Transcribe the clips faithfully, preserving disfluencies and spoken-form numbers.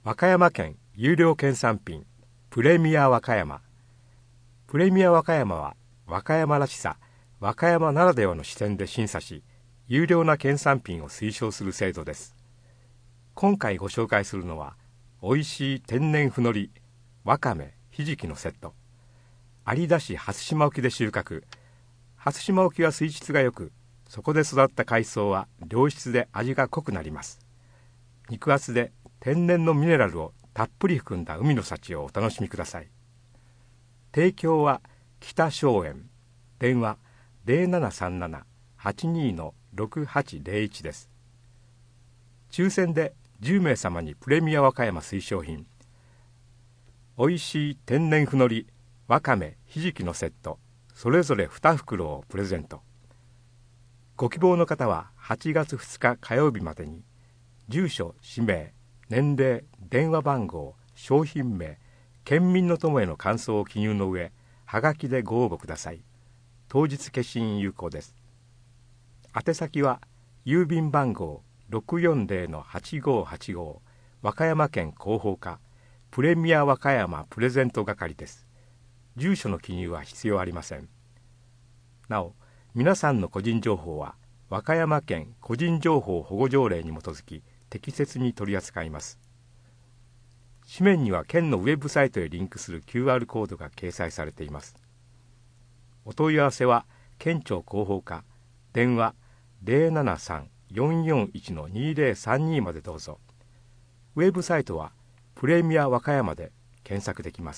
和歌山県有料県産品プレミア和歌山。プレミア和歌山は和歌山らしさ、和歌山ならではの視点で審査し、有料な県産品を推奨する制度です。今回ご紹介するのは、おいしい天然ふのり、わかめ、ひじきのセット。有田市初島沖で収穫。初島沖は水質が良く、そこで育った海藻は良質で味が濃くなります。肉厚で天然のミネラルをたっぷり含んだ海の幸をお楽しみください。提供は北松園。電話 ゼロななさんなな はちにー ろくはちゼロいち です。抽選でじゅうめい様にプレミア和歌山推奨品、おいしい天然ふのり、わかめ、ひじきのセット、それぞれに袋をプレゼント。ご希望の方ははちがつふつか火曜日までに、住所、氏名、年齢、電話番号、商品名、県民の友への感想を記入の上、はがきでご応募ください。当日消印有効です。宛先は郵便番号 ろくよんゼロのはちごーはちごー 和歌山県広報課プレミア和歌山プレゼント係です。住所の記入は必要ありません。なお、皆さんの個人情報は和歌山県個人情報保護条例に基づき適切に取り扱います。紙面には県のウェブサイトへリンクする キューアール コードが掲載されています。お問い合わせは県庁広報課電話 ゼロななさん よんよんいち にゼロさんに までどうぞ。ウェブサイトはプレミア和歌山で検索できます。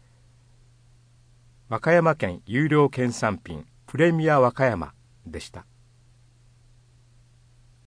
和歌山県有料県産品プレミア和歌山でした。